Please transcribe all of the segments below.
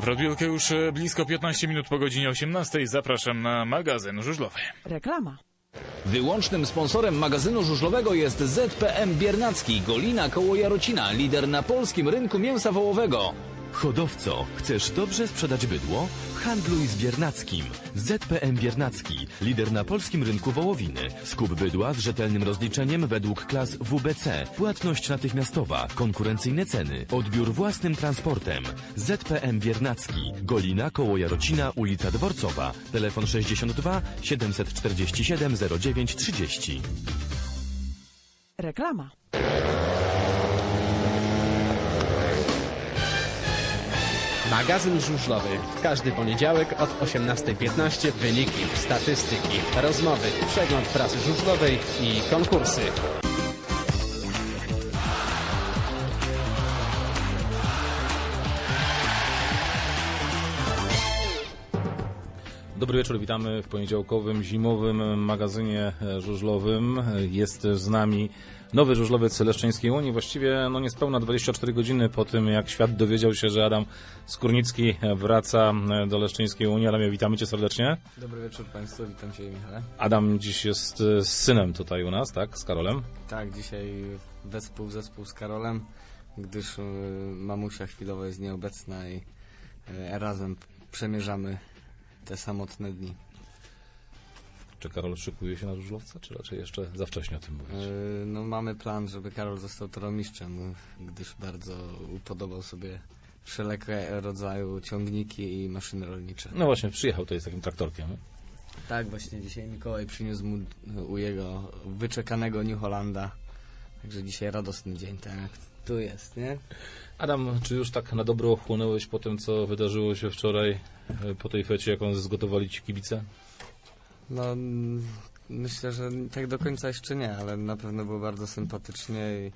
W Radbielkę już blisko 15 minut po godzinie 18. Zapraszam na magazyn żużlowy. Reklama. Wyłącznym sponsorem magazynu żużlowego jest ZPM Biernacki, Golina koło Jarocina, lider na polskim rynku mięsa wołowego. Hodowco, chcesz dobrze sprzedać bydło? Handluj z Biernackim. ZPM Biernacki, lider na polskim rynku wołowiny. Skup bydła z rzetelnym rozliczeniem według klas WBC. Płatność natychmiastowa, konkurencyjne ceny, odbiór własnym transportem. ZPM Biernacki, Golina koło Jarocina, ulica Dworcowa. Telefon 62 747 09 30. Reklama. Magazyn żużlowy. W każdy poniedziałek od 18:15 wyniki, statystyki, rozmowy, przegląd prasy żużlowej i konkursy. Dobry wieczór, witamy w poniedziałkowym, zimowym magazynie żużlowym. Jest z nami nowy żużlowiec Leszczyńskiej Unii. Właściwie niespełna 24 godziny po tym, jak świat dowiedział się, że Adam Skórnicki wraca do Leszczyńskiej Unii. Adamie, witamy Cię serdecznie. Dobry wieczór Państwu, witam Cię, Michale. Adam dziś jest z synem tutaj u nas, tak? Z Karolem? Tak, dzisiaj wespół z Karolem, gdyż mamusia chwilowo jest nieobecna i razem przemierzamy te samotne dni. Czy Karol szykuje się na żużlowca, czy raczej jeszcze za wcześnie o tym mówić? Mamy plan, żeby Karol został toromistrzem, gdyż bardzo upodobał sobie wszelkie rodzaju ciągniki i maszyny rolnicze. No właśnie, przyjechał tutaj z takim traktorkiem. Tak, właśnie dzisiaj Mikołaj przyniósł mu u jego wyczekanego New Hollanda. Także dzisiaj radosny dzień, tak jak tu jest, nie? Adam, czy już tak na dobro ochłonąłeś po tym, co wydarzyło się wczoraj, po tej fecie, jaką zgotowali Ci kibice? No, myślę, że tak do końca jeszcze nie, ale na pewno było bardzo sympatycznie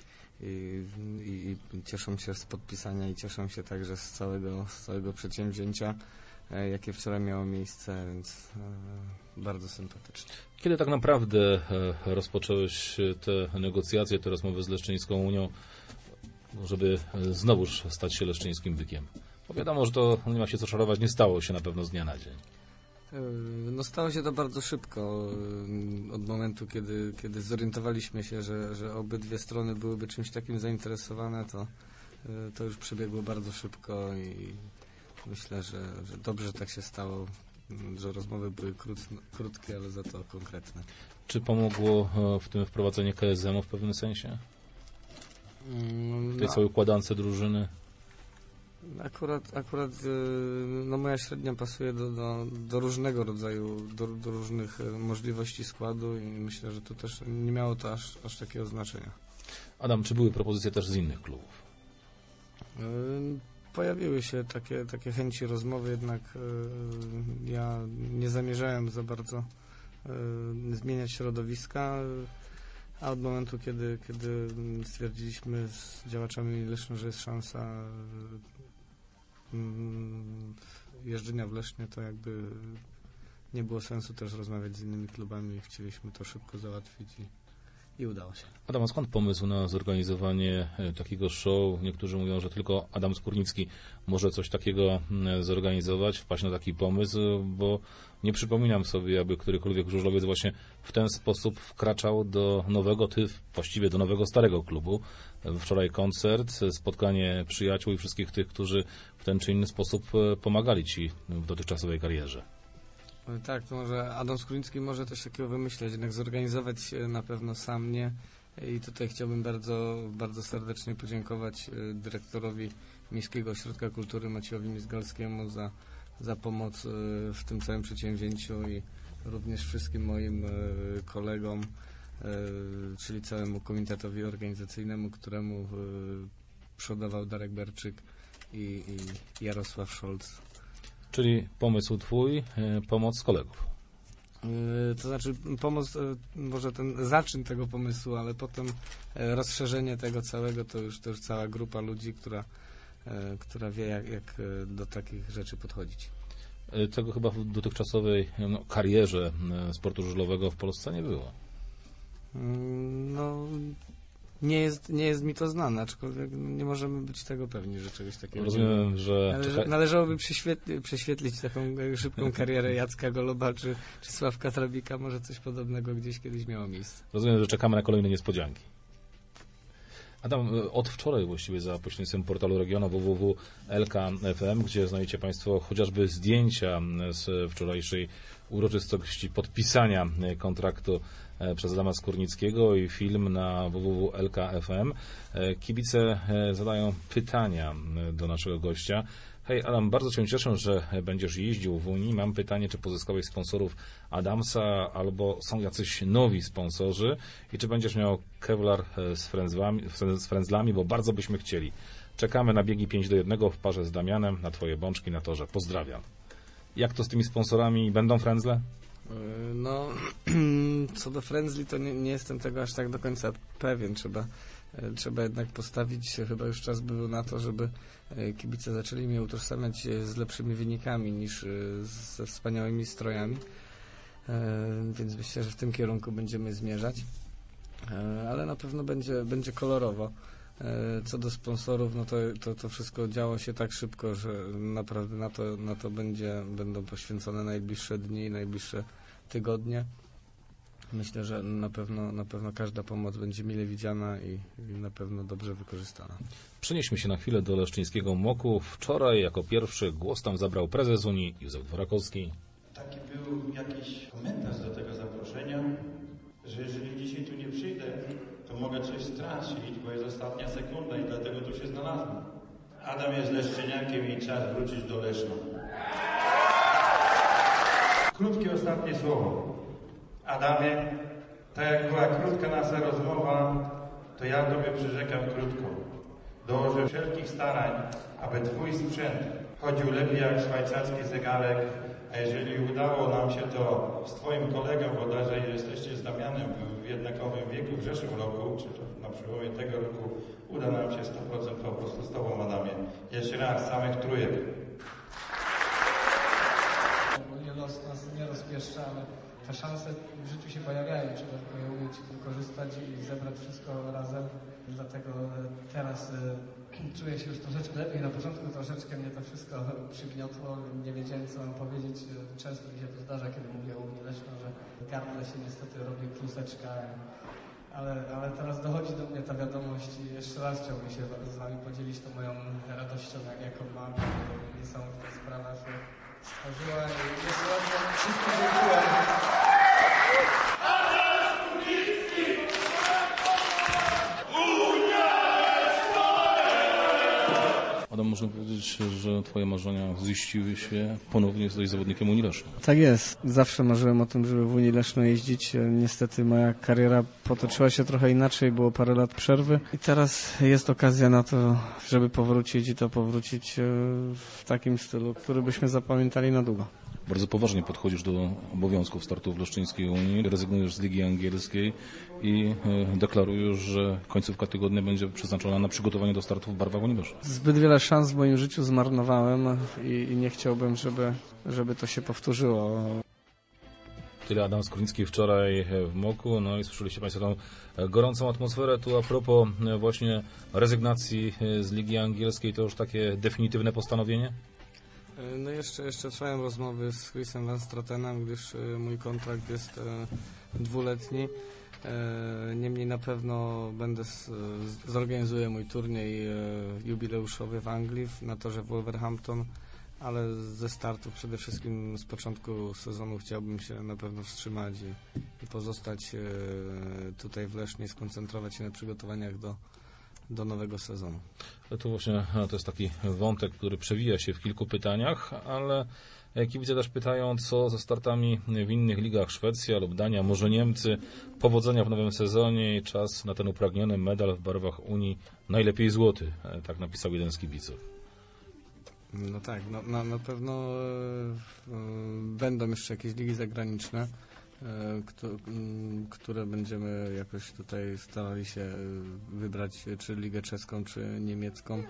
i cieszą się z podpisania i cieszą się także z całego przedsięwzięcia, jakie wczoraj miało miejsce, więc bardzo sympatycznie. Kiedy tak naprawdę rozpocząłeś te negocjacje, te rozmowy z Leszczyńską Unią, żeby znowuż stać się leszczyńskim bykiem? Bo wiadomo, że to nie ma się co czarować, nie stało się na pewno z dnia na dzień. No stało się to bardzo szybko, od momentu, kiedy zorientowaliśmy się, że obydwie strony byłyby czymś takim zainteresowane, to już przebiegło bardzo szybko i myślę, że dobrze tak się stało, że rozmowy były krótkie, ale za to konkretne. Czy pomogło w tym wprowadzenie KSM-u w pewnym sensie? W tej całej układance drużyny? Akurat moja średnia pasuje do różnego rodzaju, do różnych możliwości składu i myślę, że to też nie miało to aż takiego znaczenia. Adam, czy były propozycje też z innych klubów? Pojawiły się takie chęci rozmowy, jednak ja nie zamierzałem za bardzo zmieniać środowiska, a od momentu, kiedy stwierdziliśmy z działaczami Leszna, że jest szansa jeżdżenia w Lesznie, to jakby nie było sensu też rozmawiać z innymi klubami. Chcieliśmy to szybko załatwić i udało się. Adam, a skąd pomysł na zorganizowanie takiego show? Niektórzy mówią, że tylko Adam Skórnicki może coś takiego zorganizować, wpaść na taki pomysł, bo nie przypominam sobie, aby którykolwiek żużlowiec właśnie w ten sposób wkraczał do nowego, właściwie do nowego starego klubu. Wczoraj koncert, spotkanie przyjaciół i wszystkich tych, którzy w ten czy inny sposób pomagali Ci w dotychczasowej karierze. Tak, to może Adam Skórnicki może coś takiego wymyśleć, jednak zorganizować na pewno sam nie. I tutaj chciałbym bardzo, bardzo serdecznie podziękować dyrektorowi Miejskiego Ośrodka Kultury Maciejowi Mizgalskiemu za pomoc w tym całym przedsięwzięciu i również wszystkim moim kolegom, czyli całemu komitetowi organizacyjnemu, któremu przodował Darek Berczyk i Jarosław Scholz. Czyli pomysł Twój, pomoc kolegów. To znaczy pomoc, może ten zaczyn tego pomysłu, ale potem rozszerzenie tego całego to już cała grupa ludzi, która wie jak do takich rzeczy podchodzić. Tego chyba w dotychczasowej karierze sportu żużlowego w Polsce nie było. No nie jest mi to znane, aczkolwiek nie możemy być tego pewni, że czegoś takiego Rozumiem, że... Należałoby prześwietlić taką szybką karierę Jacka Goloba czy Sławka Trabika, może coś podobnego gdzieś kiedyś miało miejsce. Rozumiem, że czekamy na kolejne niespodzianki. Adam, od wczoraj właściwie za pośrednictwem portalu Regiona www.lk.fm, gdzie znajdziecie Państwo chociażby zdjęcia z wczorajszej uroczystości podpisania kontraktu przez Adama Skórnickiego i film na www.lk.fm. Kibice zadają pytania do naszego gościa. Hej Adam, bardzo Cię cieszę, że będziesz jeździł w Unii. Mam pytanie, czy pozyskałeś sponsorów Adamsa albo są jacyś nowi sponsorzy i czy będziesz miał Kevlar z frędzlami, bo bardzo byśmy chcieli. Czekamy na biegi 5:1 w parze z Damianem, na Twoje bączki na torze. Pozdrawiam. Jak to z tymi sponsorami? Będą frędzle? No, co do frędzli, to nie jestem tego aż tak do końca pewien. Trzeba jednak postawić, chyba już czas był na to, żeby kibice zaczęli mnie utożsamiać z lepszymi wynikami niż ze wspaniałymi strojami. Więc myślę, że w tym kierunku będziemy zmierzać. Ale na pewno będzie kolorowo. Co do sponsorów, no to wszystko działo się tak szybko, że naprawdę na to będą poświęcone najbliższe dni, najbliższe tygodnie. Myślę, że na pewno każda pomoc będzie mile widziana i na pewno dobrze wykorzystana. Przenieśmy się na chwilę do leszczyńskiego MOK-u. Wczoraj jako pierwszy głos tam zabrał prezes Unii Józef Dworakowski. Taki był jakiś komentarz do tego zaproszenia, że jeżeli dzisiaj tu nie przyjdę, to mogę coś stracić, bo jest ostatnia sekunda i dlatego tu się znalazłem. Adam jest leszczyniakiem i czas wrócić do Leszna. Krótkie ostatnie słowo. Adamie, tak jak była krótka nasza rozmowa, to ja Tobie przyrzekam krótko. Dołożę wszelkich starań, aby Twój sprzęt chodził lepiej jak szwajcarski zegarek, a jeżeli udało nam się to z Twoim kolegą, bodajże jesteście z Damianem w jednakowym wieku w zeszłym roku, czy to na przełomie tego roku, uda nam się 100% po prostu z Tobą, Adamie. Jeszcze raz, samych trójek. Ogólnie los nas nie rozpieszcza, ale te szanse w życiu się pojawiają, trzeba tylko je umieć wykorzystać i zebrać wszystko razem. Dlatego teraz czuję się już troszeczkę lepiej. Na początku troszeczkę mnie to wszystko przygniotło, nie wiedziałem co mam powiedzieć. Często mi się to zdarza, kiedy mówię o Unii Leszno, że gardle się niestety robi kluseczka, ale teraz dochodzi do mnie ta wiadomość i jeszcze raz chciałbym się z Wami podzielić tą moją radością, jaką mam. Niesamowita sprawa się stworzyła i jeszcze raz Wam wszystkim dziękuję. Adam, można powiedzieć, że Twoje marzenia ziściły się, ponownie jesteś zawodnikiem Unii Leszno. Tak jest. Zawsze marzyłem o tym, żeby w Unii Leszno jeździć. Niestety moja kariera potoczyła się trochę inaczej, było parę lat przerwy i teraz jest okazja na to, żeby powrócić i to powrócić w takim stylu, który byśmy zapamiętali na długo. Bardzo poważnie podchodzisz do obowiązków startu w Leszczyńskiej Unii, rezygnujesz z Ligi Angielskiej i deklarujesz, że końcówka tygodnia będzie przeznaczona na przygotowanie do startu w barwach Unii Leszno. Zbyt wiele szans w moim życiu zmarnowałem i nie chciałbym, żeby to się powtórzyło. Tyle Adam Skórnicki wczoraj w MOK-u, no i słyszeliście Państwo tą gorącą atmosferę. Tu a propos właśnie rezygnacji z Ligi Angielskiej, to już takie definitywne postanowienie? No jeszcze trwają rozmowy z Chrisem Van Stratenem, gdyż mój kontrakt jest dwuletni. Niemniej na pewno zorganizuję mój turniej jubileuszowy w Anglii na torze Wolverhampton, ale ze startu przede wszystkim z początku sezonu chciałbym się na pewno wstrzymać i pozostać tutaj w Lesznie, skoncentrować się na przygotowaniach do nowego sezonu. To właśnie to jest taki wątek, który przewija się w kilku pytaniach, ale kibice też pytają, co ze startami w innych ligach, Szwecja lub Dania, może Niemcy. Powodzenia w nowym sezonie i czas na ten upragniony medal w barwach Unii, najlepiej złoty, tak napisał jeden z kibiców. No tak, na pewno będą jeszcze jakieś ligi zagraniczne, które będziemy jakoś tutaj starali się wybrać, czy ligę czeską, czy niemiecką.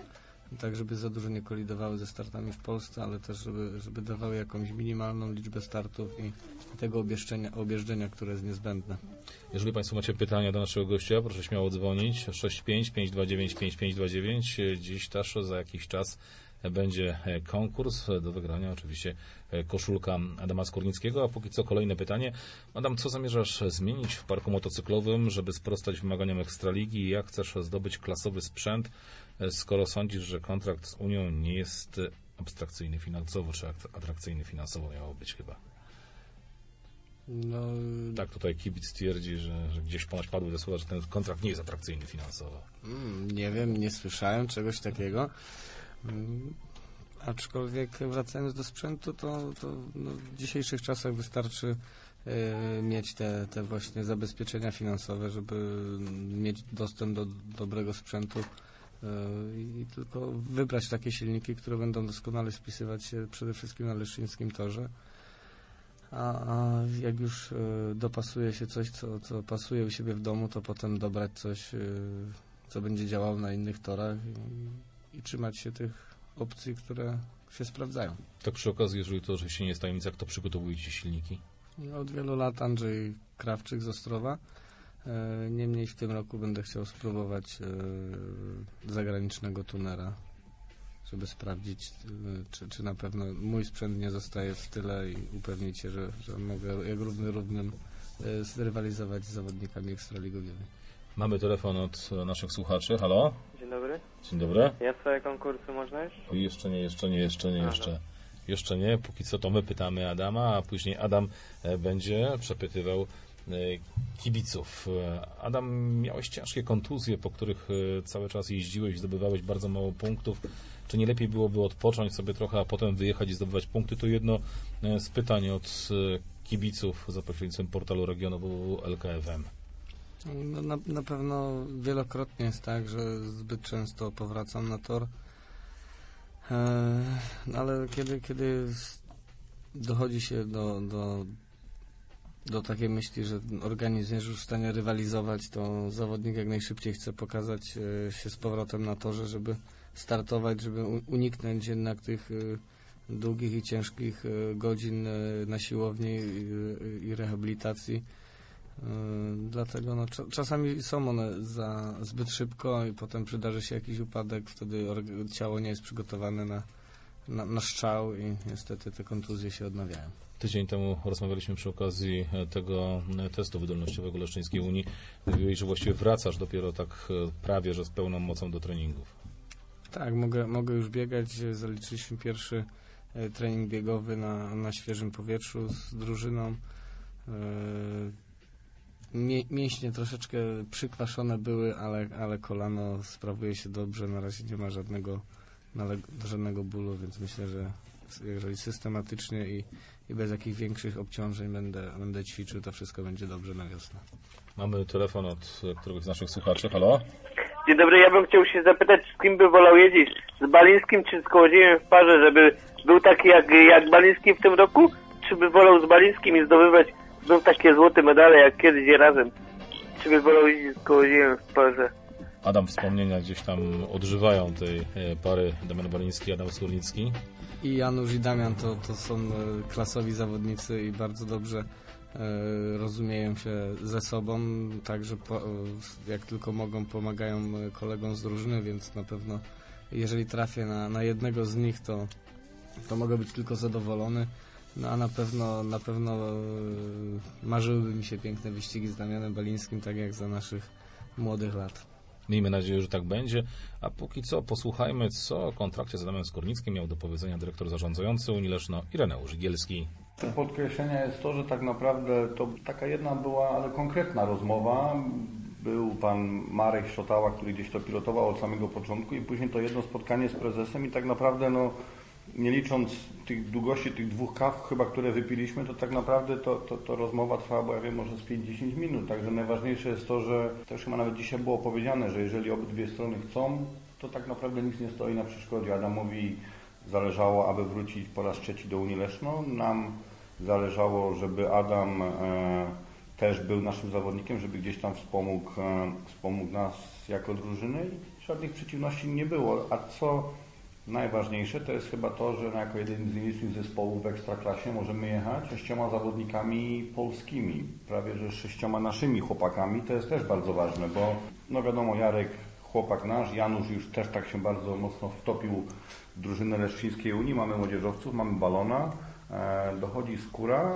tak żeby za dużo nie kolidowały ze startami w Polsce, ale też żeby dawały jakąś minimalną liczbę startów i tego objeżdżenia, które jest niezbędne. Jeżeli Państwo macie pytania do naszego gościa, proszę śmiało dzwonić 65 529 5529. Dziś też za jakiś czas będzie konkurs do wygrania, oczywiście koszulka Adama Skórnickiego, a póki co kolejne pytanie. Adam, co zamierzasz zmienić w parku motocyklowym, żeby sprostać wymaganiom Ekstraligi? Jak chcesz zdobyć klasowy sprzęt, skoro sądzisz, że kontrakt z Unią nie jest abstrakcyjny finansowo, czy atrakcyjny finansowo miało być chyba? No, Tak tutaj kibic twierdzi, że gdzieś ponoć padły te słowa, że ten kontrakt nie jest atrakcyjny finansowo. nie wiem, nie słyszałem czegoś takiego. Aczkolwiek wracając do sprzętu, to w dzisiejszych czasach wystarczy mieć te właśnie zabezpieczenia finansowe, żeby mieć dostęp do dobrego sprzętu i tylko wybrać takie silniki, które będą doskonale spisywać się przede wszystkim na leszczyńskim torze. A jak już dopasuje się coś, co pasuje u siebie w domu, to potem dobrać coś, co będzie działało na innych torach i trzymać się tych opcji, które się sprawdzają. Tak przy okazji, jeżeli to oczywiście nie jest tajemnica, kto przygotowuje Ci silniki? Od wielu lat Andrzej Krawczyk z Ostrowa. Niemniej w tym roku będę chciał spróbować zagranicznego tunera, żeby sprawdzić, czy na pewno mój sprzęt nie zostaje w tyle i upewnić się, że mogę jak równym rywalizować z zawodnikami ekstraligowymi. Mamy telefon od naszych słuchaczy. Halo? Dzień dobry. Dzień dobry. Ja swoje konkursy można już? Jeszcze nie. Póki co to my pytamy Adama, a później Adam będzie przepytywał kibiców. Adam, miałeś ciężkie kontuzje, po których cały czas jeździłeś, zdobywałeś bardzo mało punktów. Czy nie lepiej byłoby odpocząć sobie trochę, a potem wyjechać i zdobywać punkty? To jedno z pytań od kibiców za pośrednictwem portalu regionu www.lkfm. No, na pewno wielokrotnie jest tak, że zbyt często powracam na tor, ale kiedy dochodzi się do takiej myśli, że organizm jest już w stanie rywalizować, to zawodnik jak najszybciej chce pokazać się z powrotem na torze, żeby startować, żeby uniknąć jednak tych długich i ciężkich godzin na siłowni i rehabilitacji. Dlatego czasami są one za zbyt szybko i potem przydarzy się jakiś upadek, wtedy ciało nie jest przygotowane na strzał i niestety te kontuzje się odnawiają. Tydzień temu rozmawialiśmy przy okazji tego testu wydolnościowego Leszczyńskiej Unii. Mówiłeś, że właściwie wracasz dopiero tak prawie, że z pełną mocą do treningów. Tak, mogę już biegać. Zaliczyliśmy pierwszy trening biegowy na świeżym powietrzu z drużyną. Mięśnie troszeczkę przykwaszone były, ale kolano sprawuje się dobrze. Na razie nie ma żadnego bólu, więc myślę, że jeżeli systematycznie i bez jakichś większych obciążeń będę ćwiczył, to wszystko będzie dobrze na wiosnę. Mamy telefon od któregoś z naszych słuchaczy. Halo? Dzień dobry, ja bym chciał się zapytać, z kim by wolał jeździć? Z Balińskim czy z Kołodziejem w parze, żeby był taki jak Baliński w tym roku? Czy by wolał z Balińskim i zdobywać znów takie złote medale jak kiedyś razem? Czy by wolał jeździć z Kołodziejem w parze? Adam, wspomnienia gdzieś tam odżywają tej pary Damian Baliński, Adam Skórnicki. I Janusz i Damian to są klasowi zawodnicy i bardzo dobrze rozumieją się ze sobą, także jak tylko mogą, pomagają kolegom z drużyny, więc na pewno jeżeli trafię na jednego z nich, to mogę być tylko zadowolony. No a na pewno marzyłyby mi się piękne wyścigi z Damianem Balińskim, tak jak za naszych młodych lat. Miejmy nadzieję, że tak będzie, a póki co posłuchajmy, co o kontrakcie z Adamem Skórnickim miał do powiedzenia dyrektor zarządzający Unii Leszno Ireneusz Gielski. Podkreślenia jest to, że tak naprawdę to taka jedna była, ale konkretna rozmowa. Był pan Marek Szotała, który gdzieś to pilotował od samego początku i później to jedno spotkanie z prezesem i tak naprawdę nie licząc tych długości tych 2 kaw chyba, które wypiliśmy, to tak naprawdę to rozmowa trwała, bo ja wiem, może z 5-10 minut. Także najważniejsze jest to, że też chyba nawet dzisiaj było powiedziane, że jeżeli obydwie strony chcą, to tak naprawdę nic nie stoi na przeszkodzie. Adamowi zależało, aby wrócić po raz 3 do Unii Leszno. Nam zależało, żeby Adam też był naszym zawodnikiem, żeby gdzieś tam wspomógł nas jako drużynę i żadnych przeciwności nie było. A co najważniejsze, to jest chyba to, że jako jeden z nielicznych zespołów w Ekstraklasie możemy jechać 6 zawodnikami polskimi, prawie że 6 naszymi chłopakami. To jest też bardzo ważne, bo no wiadomo, Jarek, chłopak nasz, Janusz już też tak się bardzo mocno wtopił w drużynę Leszczyńskiej Unii. Mamy młodzieżowców, mamy Balona, dochodzi Skóra.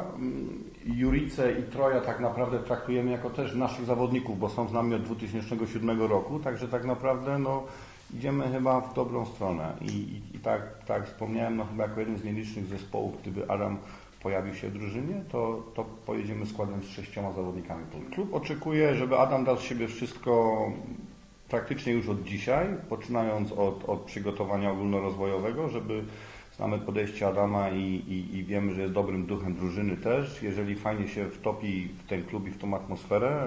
Juricę i Troja tak naprawdę traktujemy jako też naszych zawodników, bo są z nami od 2007 roku, także tak naprawdę no, idziemy chyba w dobrą stronę. I tak wspomniałem, no chyba jako jeden z nielicznych zespołów, gdyby Adam pojawił się w drużynie, to pojedziemy składem z 6 zawodnikami. Klub oczekuje, żeby Adam dał z siebie wszystko praktycznie już od dzisiaj, poczynając od przygotowania ogólnorozwojowego, żeby znamy podejście Adama i wiemy, że jest dobrym duchem drużyny też. Jeżeli fajnie się wtopi w ten klub i w tą atmosferę,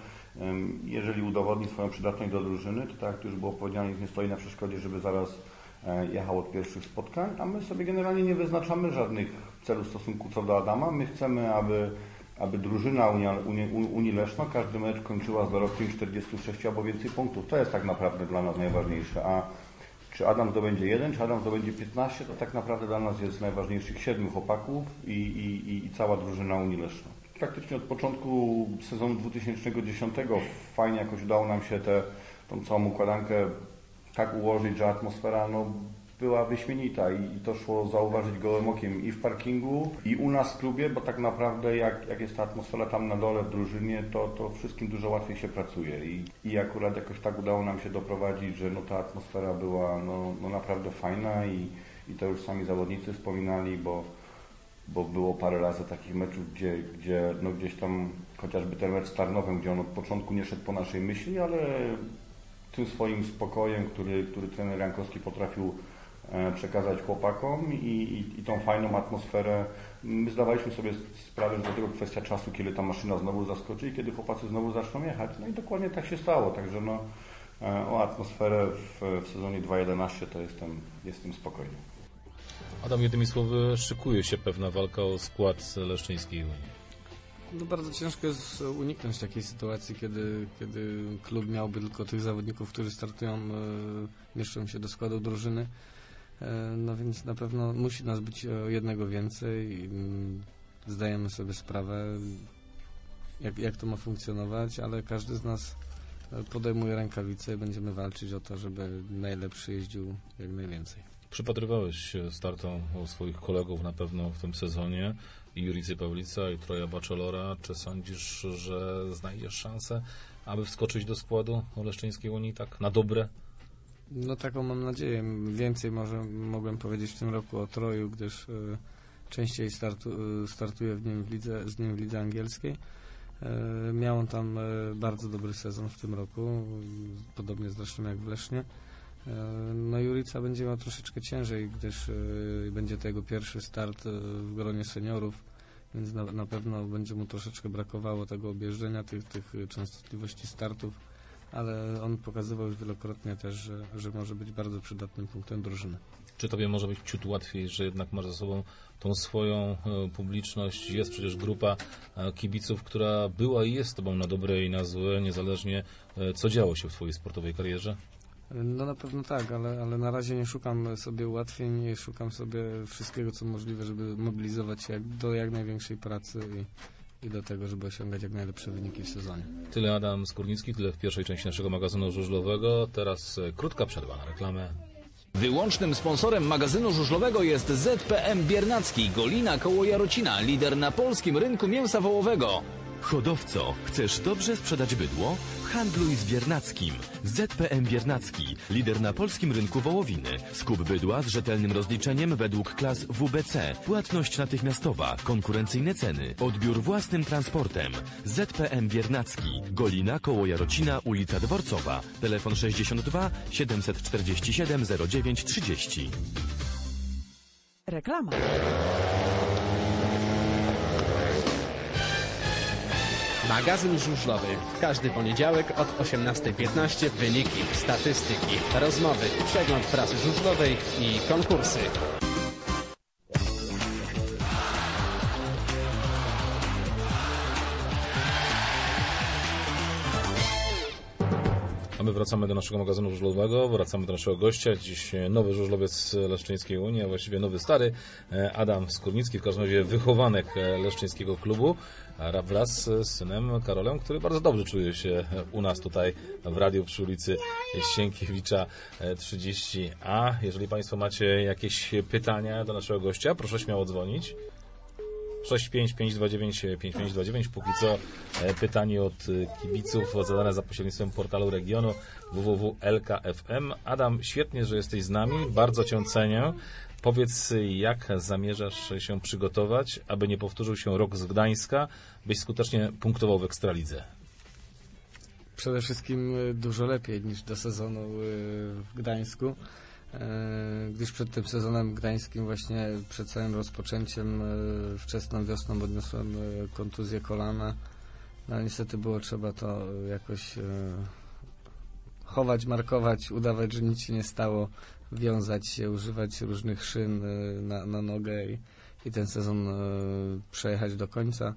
jeżeli udowodni swoją przydatność do drużyny, to tak jak już było powiedziane, nic nie stoi na przeszkodzie, żeby zaraz jechał od pierwszych spotkań, a my sobie generalnie nie wyznaczamy żadnych celów w stosunku co do Adama. My chcemy, aby drużyna Unii Leszno każdy mecz kończyła z dorobkiem 46 albo więcej punktów. To jest tak naprawdę dla nas najważniejsze. A czy Adam zdobędzie 1, czy Adam zdobędzie 15, to tak naprawdę dla nas jest najważniejszych 7 chłopaków i cała drużyna Unii Leszno. Praktycznie od początku sezonu 2010 fajnie jakoś udało nam się tą całą układankę tak ułożyć, że atmosfera była wyśmienita i to szło zauważyć gołym okiem i w parkingu, i u nas w klubie, bo tak naprawdę jak jest ta atmosfera tam na dole w drużynie, to wszystkim dużo łatwiej się pracuje i akurat jakoś tak udało nam się doprowadzić, że ta atmosfera była naprawdę fajna i to już sami zawodnicy wspominali, bo było parę razy takich meczów, gdzie gdzieś tam chociażby ten mecz z Tarnowem, gdzie on od początku nie szedł po naszej myśli, ale tym swoim spokojem, który trener Jankowski potrafił przekazać chłopakom i tą fajną atmosferę. My zdawaliśmy sobie sprawę, że do tego kwestia czasu, kiedy ta maszyna znowu zaskoczy i kiedy chłopacy znowu zaczną jechać. No i dokładnie tak się stało, także o atmosferę w sezonie 2.11 to jestem spokojny. Adam, jednymi słowy, szykuje się pewna walka o skład Leszczyńskiej Unii. No bardzo ciężko jest uniknąć takiej sytuacji, kiedy klub miałby tylko tych zawodników, którzy startują, mieszczą się do składu drużyny. No więc na pewno musi nas być o jednego więcej. Zdajemy sobie sprawę, jak to ma funkcjonować, ale każdy z nas podejmuje rękawice i będziemy walczyć o to, żeby najlepszy jeździł jak najwięcej. Przypatrywałeś się startom swoich kolegów na pewno w tym sezonie, i Juricy Pawlica, i Troja Baczelora. Czy sądzisz, że znajdziesz szansę, aby wskoczyć do składu Leszczyńskiej Unii tak na dobre? No taką mam nadzieję. Więcej może mogłem powiedzieć w tym roku o Troju, gdyż częściej startuję z nim w lidze angielskiej. Miał on tam bardzo dobry sezon w tym roku, podobnie zresztą jak w Lesznie. No Jurica będzie miał troszeczkę ciężej, gdyż będzie to jego pierwszy start w gronie seniorów, więc na pewno będzie mu troszeczkę brakowało tego objeżdżenia, tych częstotliwości startów, ale on pokazywał już wielokrotnie też, że może być bardzo przydatnym punktem drużyny. Czy tobie może być ciut łatwiej, że jednak masz za sobą tą swoją publiczność? Jest przecież grupa kibiców, która była i jest z tobą na dobre i na złe, niezależnie co działo się w twojej sportowej karierze? No na pewno tak, ale na razie nie szukam sobie ułatwień, nie szukam sobie wszystkiego, co możliwe, żeby mobilizować się do jak największej pracy i do tego, żeby osiągać jak najlepsze wyniki w sezonie. Tyle Adam Skórnicki, tyle w pierwszej części naszego magazynu żużlowego. Teraz krótka przerwa na reklamę. Wyłącznym sponsorem magazynu żużlowego jest ZPM Biernacki, Golina koło Jarocina, lider na polskim rynku mięsa wołowego. Hodowco, chcesz dobrze sprzedać bydło? Handluj z Biernackim. ZPM Biernacki, lider na polskim rynku wołowiny. Skup bydła z rzetelnym rozliczeniem według klas WBC. Płatność natychmiastowa, konkurencyjne ceny, odbiór własnym transportem. ZPM Biernacki, Golina koło Jarocina, ulica Dworcowa. Telefon 62 747 09 30. Reklama. Magazyn żużlowy. Każdy poniedziałek od 18:15 wyniki, statystyki, rozmowy, przegląd prasy żużlowej i konkursy. my wracamy do naszego magazynu żużlowego, wracamy do naszego gościa. Dziś nowy żużlowiec Leszczyńskiej Unii, a właściwie nowy stary, Adam Skórnicki, w każdym razie wychowanek Leszczyńskiego klubu, wraz z synem Karolem, który bardzo dobrze czuje się u nas tutaj w radiu przy ulicy Sienkiewicza 30A. Jeżeli Państwo macie jakieś pytania do naszego gościa, proszę śmiało dzwonić. 655295529. Póki co pytanie od kibiców zadane za pośrednictwem portalu regionu www.lk.fm. Adam, świetnie, że jesteś z nami. Bardzo Cię cenię. Powiedz, jak zamierzasz się przygotować, aby nie powtórzył się rok z Gdańska, byś skutecznie punktował w Ekstralidze? Przede wszystkim dużo lepiej niż do sezonu w Gdańsku, gdyż przed tym sezonem gdańskim, właśnie przed całym rozpoczęciem, wczesną wiosną odniosłem kontuzję kolana. No niestety było trzeba to jakoś chować, markować, udawać, że nic się nie stało, wiązać się, używać różnych szyn na nogę i ten sezon przejechać do końca.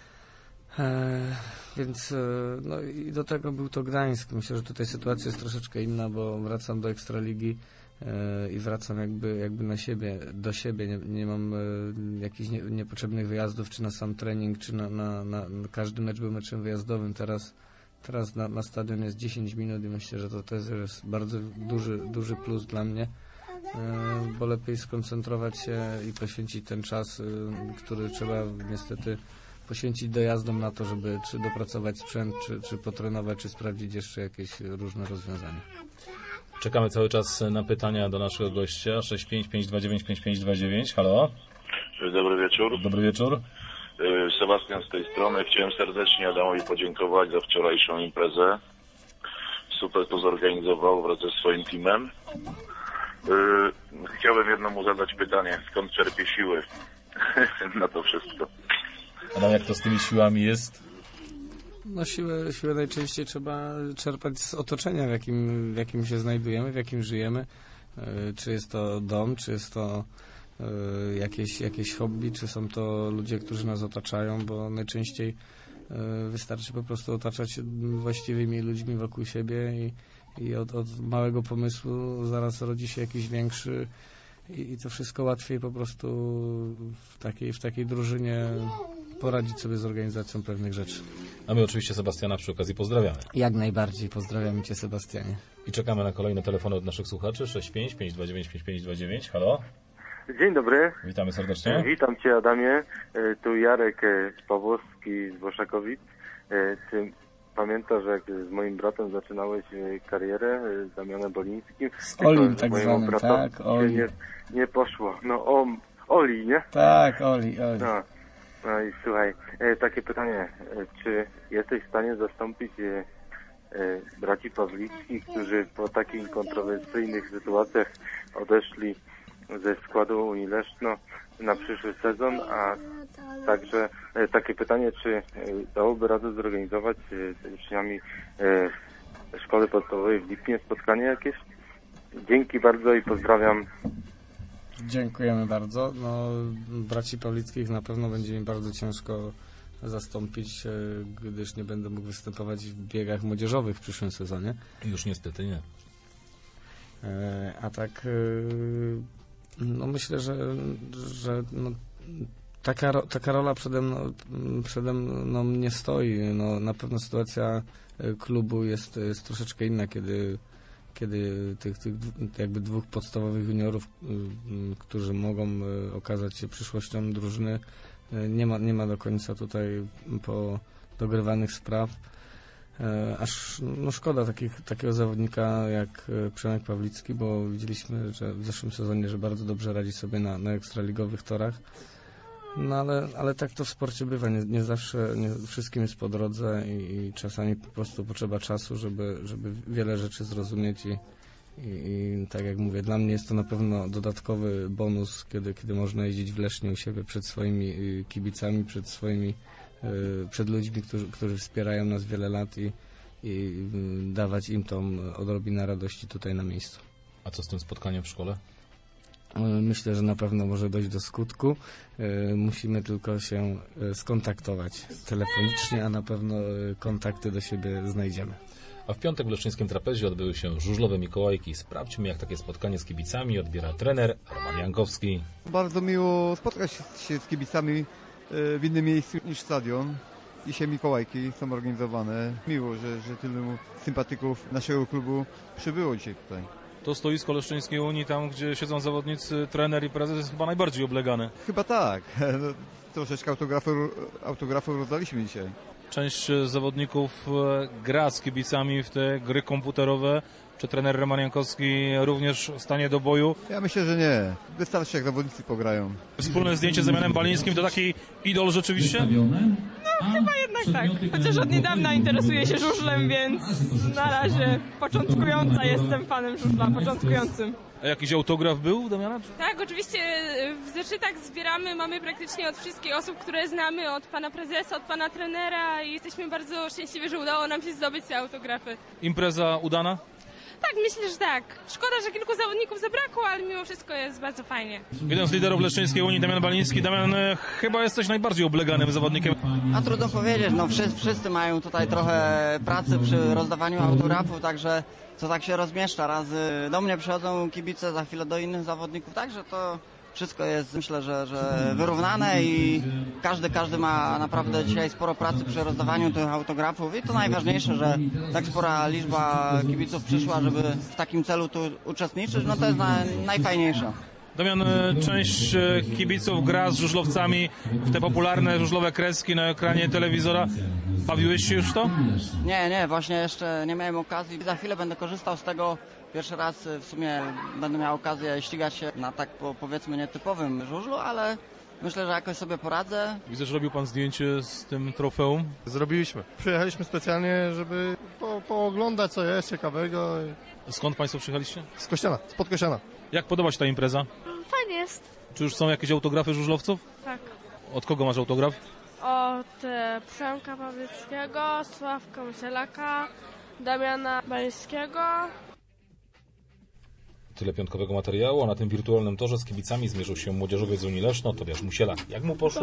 Więc no i do tego był to Gdańsk. Myślę, że tutaj sytuacja jest troszeczkę inna, bo wracam do Ekstraligi i wracam jakby na siebie, do siebie. Nie mam jakichś niepotrzebnych wyjazdów, czy na sam trening, czy na każdy mecz był meczem wyjazdowym. Teraz na stadion jest 10 minut i myślę, że to jest bardzo duży plus dla mnie, bo lepiej skoncentrować się i poświęcić ten czas, który trzeba niestety poświęcić dojazdom na to, żeby czy dopracować sprzęt, czy potrenować, czy sprawdzić jeszcze jakieś różne rozwiązania. Czekamy cały czas na pytania do naszego gościa. 655295529. Halo? Dobry wieczór. Dobry wieczór. Sebastian z tej strony. Chciałem serdecznie Adamowi podziękować za wczorajszą imprezę. Super to zorganizował wraz ze swoim teamem. Chciałbym jednemu zadać pytanie. Skąd czerpie siły na to wszystko? Adam, jak to z tymi siłami jest? No siłę najczęściej trzeba czerpać z otoczenia, w jakim się znajdujemy, w jakim żyjemy. Czy jest to dom, czy jest to jakieś hobby, czy są to ludzie, którzy nas otaczają, bo najczęściej wystarczy po prostu otaczać się właściwymi ludźmi wokół siebie i od małego pomysłu zaraz rodzi się jakiś większy i to wszystko łatwiej po prostu w takiej drużynie poradzić sobie z organizacją pewnych rzeczy. A my oczywiście Sebastiana przy okazji pozdrawiamy. Jak najbardziej pozdrawiamy Cię, Sebastianie. I czekamy na kolejne telefony od naszych słuchaczy. 655295529. Halo? Dzień dobry. Witamy serdecznie. Witam Cię, Adamie. Tu Jarek Pawłowski z Włoszakowic. Ty pamiętasz, jak z moim bratem zaczynałeś karierę z Damianem Bolińskim? Z Olim tak zwanym, tak, Oli. Nie poszło. No, Oli, nie? Tak, Oli. No i słuchaj, takie pytanie. Czy jesteś w stanie zastąpić braci Pawlickich, którzy po takich kontrowersyjnych sytuacjach odeszli ze składu Unii Leszno na przyszły sezon, a także takie pytanie, czy dałoby radę zorganizować z uczniami szkoły podstawowej w Lipnie spotkanie jakieś? Dzięki bardzo i pozdrawiam. Dziękujemy bardzo. No, braci Pawlickich na pewno będzie mi bardzo ciężko zastąpić, gdyż nie będę mógł występować w biegach młodzieżowych w przyszłym sezonie. Już niestety nie. A tak no myślę, że no, taka rola przede mną nie stoi. No, na pewno sytuacja klubu jest troszeczkę inna, kiedy tych jakby dwóch podstawowych juniorów, którzy mogą okazać się przyszłością drużyny, nie ma do końca tutaj dogrywanych spraw. Aż no szkoda takiego zawodnika jak Przemek Pawlicki, bo widzieliśmy, że w zeszłym sezonie, że bardzo dobrze radzi sobie na ekstraligowych torach. No ale tak to w sporcie bywa. Nie zawsze wszystkim jest po drodze i czasami po prostu potrzeba czasu, żeby wiele rzeczy zrozumieć i tak jak mówię, dla mnie jest to na pewno dodatkowy bonus, kiedy można jeździć w Lesznie u siebie przed swoimi kibicami, przed ludźmi, którzy wspierają nas wiele lat i dawać im tą odrobinę radości tutaj na miejscu. A co z tym spotkaniem w szkole? Myślę, że na pewno może dojść do skutku. Musimy tylko się skontaktować telefonicznie, a na pewno kontakty do siebie znajdziemy. A w piątek w leszczyńskim Trapezie odbyły się żużlowe Mikołajki. Sprawdźmy, jak takie spotkanie z kibicami odbiera trener Roman Jankowski. Bardzo miło spotkać się z kibicami w innym miejscu niż stadion. Dzisiaj Mikołajki są organizowane. Miło, że tylu sympatyków naszego klubu przybyło dzisiaj tutaj. To stoisko Leszczyńskiej Unii, tam gdzie siedzą zawodnicy, trener i prezes, jest chyba najbardziej oblegane. Chyba tak. No, troszeczkę autografów rozdaliśmy dzisiaj. Część zawodników gra z kibicami w te gry komputerowe. Czy trener Roman Jankowski również stanie do boju? Ja myślę, że nie. Wystarczy, jak zawodnicy pograją. Wspólne zdjęcie z Damianem Balińskim to taki idol rzeczywiście? No chyba jednak tak. Chociaż od niedawna interesuję się żużlem, więc na razie początkująca jestem fanem żużla, początkującym. A jakiś autograf był u Damiana? Tak, oczywiście w zeszytach zbieramy, mamy praktycznie od wszystkich osób, które znamy, od pana prezesa, od pana trenera i jesteśmy bardzo szczęśliwi, że udało nam się zdobyć te autografy. Impreza udana? Tak, myślę, że tak. Szkoda, że kilku zawodników zabrakło, ale mimo wszystko jest bardzo fajnie. Jeden z liderów Leszczyńskiej Unii, Damian Baliński. Damian, chyba jesteś najbardziej obleganym zawodnikiem. A trudno powiedzieć, no wszyscy mają tutaj trochę pracy przy rozdawaniu autografów, także co tak się rozmieszcza. Raz do mnie przychodzą kibice, za chwilę do innych zawodników, także to wszystko jest, myślę, że wyrównane i każdy ma naprawdę dzisiaj sporo pracy przy rozdawaniu tych autografów i to najważniejsze, że tak spora liczba kibiców przyszła, żeby w takim celu tu uczestniczyć, no to jest najfajniejsze. Damian, część kibiców gra z żużlowcami w te popularne żużlowe kreski na ekranie telewizora. Bawiłeś się już w to? Nie, właśnie jeszcze nie miałem okazji. Za chwilę będę korzystał z tego. Pierwszy raz w sumie będę miał okazję ścigać się na tak powiedzmy nietypowym żużlu, ale myślę, że jakoś sobie poradzę. Widzę, że robił pan zdjęcie z tym trofeum. Zrobiliśmy. Przyjechaliśmy specjalnie, żeby pooglądać, co jest ciekawego. Skąd państwo przyjechaliście? Z Kościana, spod Kościana. Jak podoba się ta impreza? Fajnie jest. Czy już są jakieś autografy żużlowców? Tak. Od kogo masz autograf? Od Przemka Pawlickiego, Sławka Musielaka, Damiana Balińskiego. Tyle piątkowego materiału, a na tym wirtualnym torze z kibicami zmierzył się młodzieżowiec z Unii Leszno, Tobiasz Musielak. Jak mu poszło?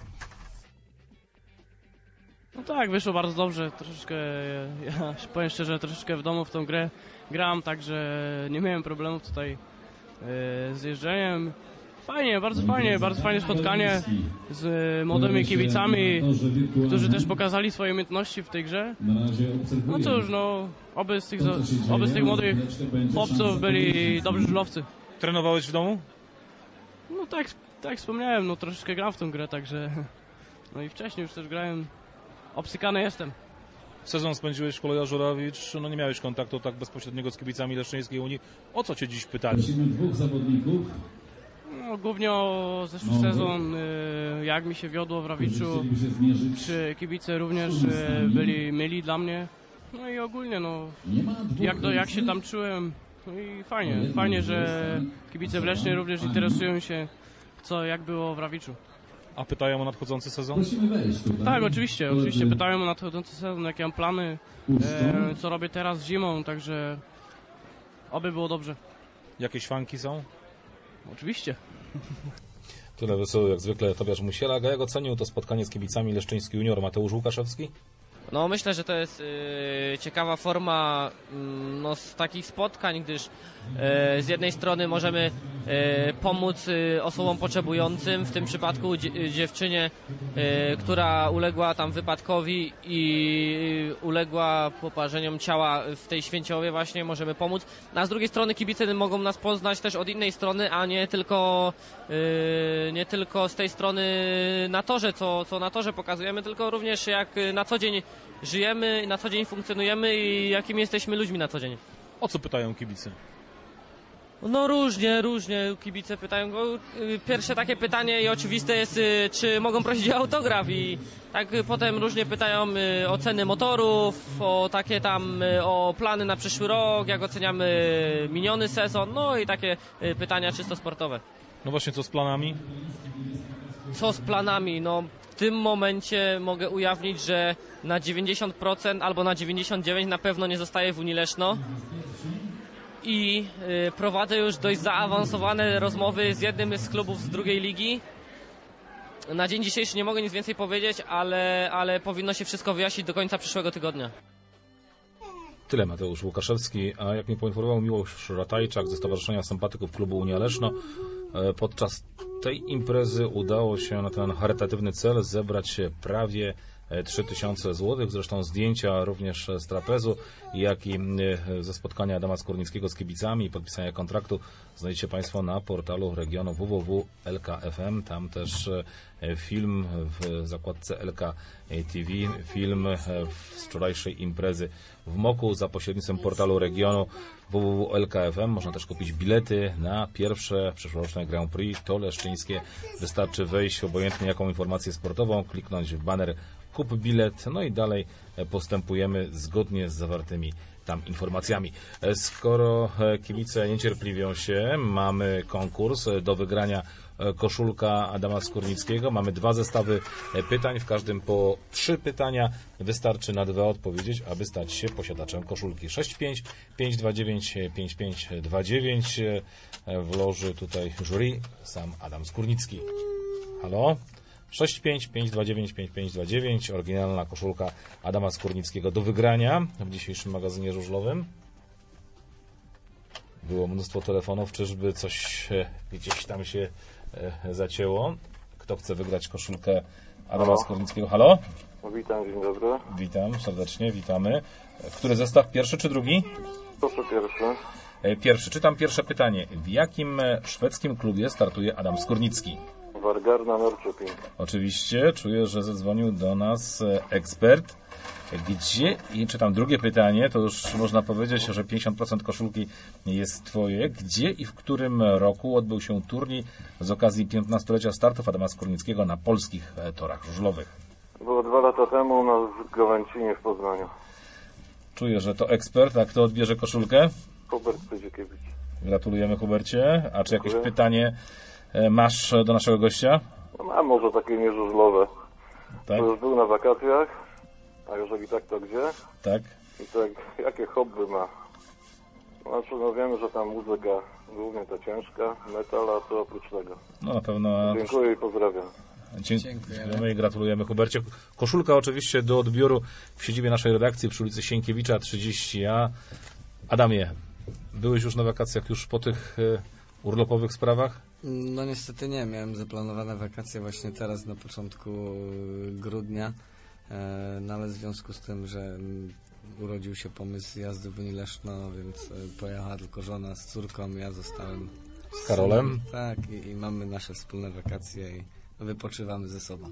Tak, wyszło bardzo dobrze. Troszeczkę, ja powiem szczerze, troszeczkę w domu w tą grę gram, także nie miałem problemów tutaj z jeżdżeniem. Bardzo fajne spotkanie z młodymi kibicami, którzy też pokazali swoje umiejętności w tej grze. No cóż, oby z tych młodych chłopców byli dobrzy żużlowcy. Trenowałeś w domu? No tak jak wspomniałem, troszeczkę gram w tą grę, także no i wcześniej już też grałem. Obsykany jestem. Sezon spędziłeś w Kolejarzu Rawicz, nie miałeś kontaktu tak bezpośredniego z kibicami Leszczyńskiej Unii. O co cię dziś pytali? Prosimy dwóch zawodników. Głównie o zeszły sezon, jak mi się wiodło w Rawiczu, czy kibice również byli mili dla mnie. No i ogólnie, jak się tam czułem. No i fajnie, że kibice w Lesznie również interesują się, jak było w Rawiczu. A pytają o nadchodzący sezon? Tak, oczywiście pytają o nadchodzący sezon, jakie mam plany, co robię teraz zimą, także oby było dobrze. Jakieś fanki są? Oczywiście. Tyle wesoło jak zwykle Tobiasz Musielak. A jak ocenił to spotkanie z kibicami Leszczyński Junior Mateusz Łukaszewski? No myślę, że to jest ciekawa forma z takich spotkań, gdyż z jednej strony możemy pomóc osobom potrzebującym, w tym przypadku dziewczynie, która uległa tam wypadkowi i uległa poparzeniom ciała w tej Święciowie właśnie, możemy pomóc. A z drugiej strony kibice mogą nas poznać też od innej strony, a nie tylko z tej strony na torze, co na torze pokazujemy, tylko również jak na co dzień żyjemy, na co dzień funkcjonujemy i jakimi jesteśmy ludźmi na co dzień. O co pytają kibice? No różnie kibice pytają. Pierwsze takie pytanie i oczywiste jest, czy mogą prosić o autograf i tak potem różnie pytają o ceny motorów, o plany na przyszły rok, jak oceniamy miniony sezon, no i takie pytania czysto sportowe. No właśnie, co z planami? Co z planami? No w tym momencie mogę ujawnić, że na 90% albo na 99% na pewno nie zostaję w Unii Leszno. I prowadzę już dość zaawansowane rozmowy z jednym z klubów z drugiej ligi. Na dzień dzisiejszy nie mogę nic więcej powiedzieć, ale powinno się wszystko wyjaśnić do końca przyszłego tygodnia. Tyle Mateusz Łukaszewski, a jak mnie poinformował Miłosz Ratajczak ze Stowarzyszenia Sympatyków Klubu Unia Leszno, podczas tej imprezy udało się na ten charytatywny cel zebrać prawie 3000 zł. Zresztą zdjęcia również z trapezu, jak i ze spotkania Adama Skórnickiego z kibicami i podpisania kontraktu znajdziecie Państwo na portalu regionu www.lk.fm. Tam też film w zakładce LK TV, film z wczorajszej imprezy w Moku za pośrednictwem portalu regionu www.lk.fm. Można też kupić bilety na pierwsze przyszłoroczne Grand Prix, to leszczyńskie. Wystarczy wejść obojętnie jaką informację sportową, kliknąć w baner kup bilet, no i dalej postępujemy zgodnie z zawartymi tam informacjami. Skoro kibice niecierpliwią się, mamy konkurs do wygrania koszulka Adama Skórnickiego. Mamy 2 zestawy pytań, w każdym po 3 pytania. Wystarczy na 2 odpowiedzieć, aby stać się posiadaczem koszulki. 65 529 5529. W loży tutaj jury sam Adam Skórnicki. Halo? 65 529 5529. Oryginalna koszulka Adama Skórnickiego do wygrania w dzisiejszym magazynie żużlowym. Było mnóstwo telefonów, czyżby coś gdzieś tam się zacięło. Kto chce wygrać koszulkę Adama Skórnickiego? Halo? Witam, dzień dobry. Witam serdecznie, witamy. Który zestaw, pierwszy czy drugi? Proszę pierwszy. Pierwszy. Czytam pierwsze pytanie. W jakim szwedzkim klubie startuje Adam Skórnicki? Vargarna Norrköping. Oczywiście, czuję, że zadzwonił do nas ekspert. Gdzie, i czytam drugie pytanie, to już można powiedzieć, że 50% koszulki jest twoje. Gdzie i w którym roku odbył się turniej z okazji 15-lecia startów Adama Skórnickiego na polskich torach żużlowych? Było 2 lata temu u nas w Gołęcinie w Poznaniu. Czuję, że to ekspert, a kto odbierze koszulkę? Hubert Pydzikiewicz. Gratulujemy, Hubercie. A czy jakieś pytanie masz do naszego gościa? No, mam może takie nieżużlowe. Tak? To już był na wakacjach, a jeżeli tak, to gdzie? Tak. I tak, jakie hobby ma? Znaczy, no wiemy, że tam muzyka głównie ta ciężka, metal, a co oprócz tego? No na pewno. Dziękuję i pozdrawiam. Dziękujemy i gratulujemy, Hubercie. Koszulka oczywiście do odbioru w siedzibie naszej redakcji przy ulicy Sienkiewicza 30A. Adamie, byłeś już na wakacjach już po tych urlopowych sprawach? No niestety nie, miałem zaplanowane wakacje właśnie teraz na początku grudnia, no ale w związku z tym, że urodził się pomysł jazdy w Unii Leszno, więc pojechała tylko żona z córką, ja zostałem z Karolem. Tak, i mamy nasze wspólne wakacje i wypoczywamy ze sobą.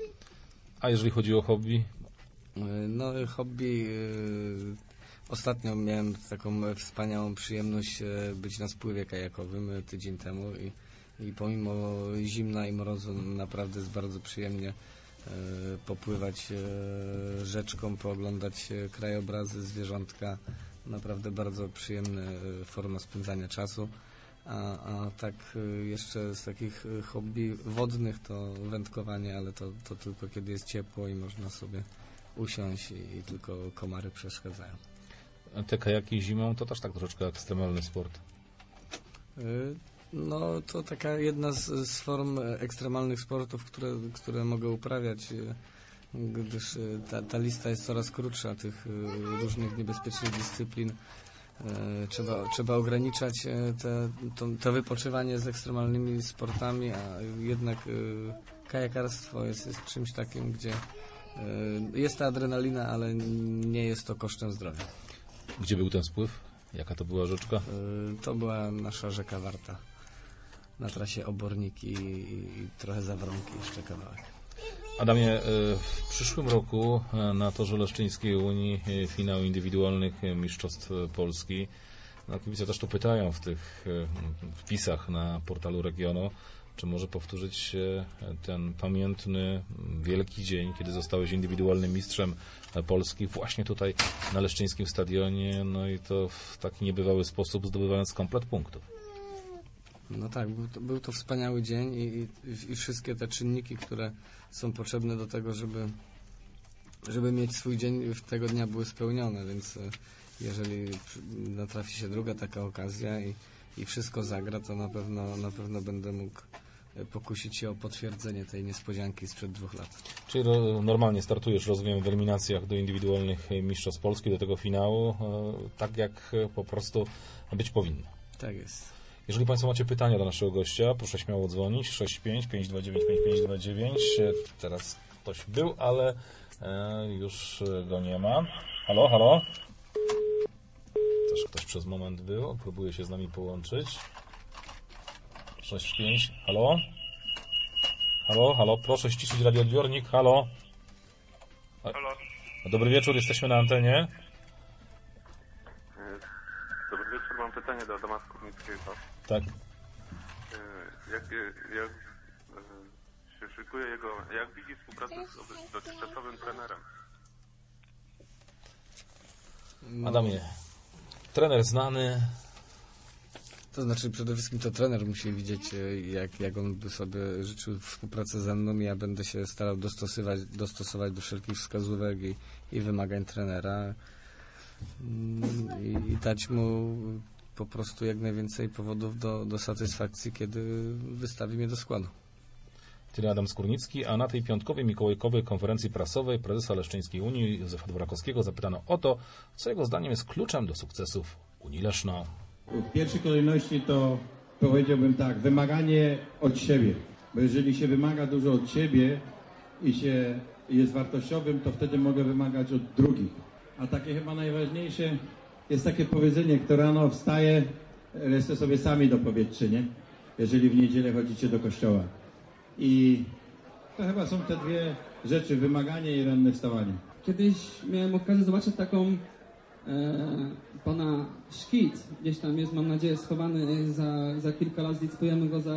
A jeżeli chodzi o hobby? No hobby... Ostatnio miałem taką wspaniałą przyjemność być na spływie kajakowym tydzień temu i pomimo zimna i mrozu naprawdę jest bardzo przyjemnie popływać rzeczką, pooglądać krajobrazy, zwierzątka. Naprawdę bardzo przyjemna forma spędzania czasu. A tak jeszcze z takich hobby wodnych to wędkowanie, ale to tylko kiedy jest ciepło i można sobie usiąść i tylko komary przeszkadzają. Te kajaki zimą to też tak troszeczkę ekstremalny sport. No to taka jedna z form ekstremalnych sportów, które mogę uprawiać, gdyż ta lista jest coraz krótsza tych różnych niebezpiecznych dyscyplin. Trzeba ograniczać to wypoczywanie z ekstremalnymi sportami, a jednak kajakarstwo jest czymś takim, gdzie jest ta adrenalina, ale nie jest to kosztem zdrowia. Gdzie był ten spływ? Jaka to była rzeczka? To była nasza rzeka Warta. Na trasie Oborniki i trochę Zawronki, jeszcze kawałek. Adamie, w przyszłym roku na torze Leszczyńskiej Unii finał indywidualnych mistrzostw Polski. No, kibice też to pytają w tych wpisach na portalu regionu, czy może powtórzyć się ten pamiętny, wielki dzień, kiedy zostałeś indywidualnym mistrzem Polski właśnie tutaj na Leszczyńskim Stadionie, no i to w taki niebywały sposób zdobywając komplet punktów. No tak, był to wspaniały dzień i wszystkie te czynniki, które są potrzebne do tego, żeby mieć swój dzień, tego dnia były spełnione, więc jeżeli natrafi się druga taka okazja i wszystko zagra, to na pewno będę mógł pokusić się o potwierdzenie tej niespodzianki sprzed 2 lat. Czyli normalnie startujesz, rozumiem, w eliminacjach do indywidualnych mistrzostw Polski, do tego finału, tak jak po prostu być powinno. Tak jest. Jeżeli Państwo macie pytania do naszego gościa, proszę śmiało dzwonić. 65 529 5529. Teraz ktoś był, ale już go nie ma. Halo, halo? Też ktoś przez moment był. Próbuje się z nami połączyć. 65. Halo? Halo, halo? Proszę ściszyć radioodbiornik. Halo? Halo? Dobry wieczór, jesteśmy na antenie. Dobry wieczór, mam pytanie do Adama Skórnickiego. Tak. Jak się szykuje jak widzi współpracę z dotychczasowym trenerem? Adamie, trener znany. To znaczy przede wszystkim to trener musi widzieć, jak on by sobie życzył współpracę ze mną i ja będę się starał dostosować do wszelkich wskazówek i wymagań trenera i dać mu po prostu jak najwięcej powodów do satysfakcji, kiedy wystawi mnie do składu. Tyle Adam Skórnicki, a na tej piątkowej mikołajkowej konferencji prasowej prezesa Leszczyńskiej Unii Józefa Dworakowskiego zapytano o to, co jego zdaniem jest kluczem do sukcesów Unii Leszno. W pierwszej kolejności to powiedziałbym tak, wymaganie od siebie, bo jeżeli się wymaga dużo od siebie i się jest wartościowym, to wtedy mogę wymagać od drugich. A takie chyba najważniejsze jest takie powiedzenie, kto rano wstaje, resztę sobie sami dopowiedzcie, nie? Jeżeli w niedzielę chodzicie do kościoła. I to chyba są te dwie rzeczy, wymaganie i ranne wstawanie. Kiedyś miałem okazję zobaczyć taką pana szkic, gdzieś tam jest, mam nadzieję, schowany, za kilka lat zlicytujemy go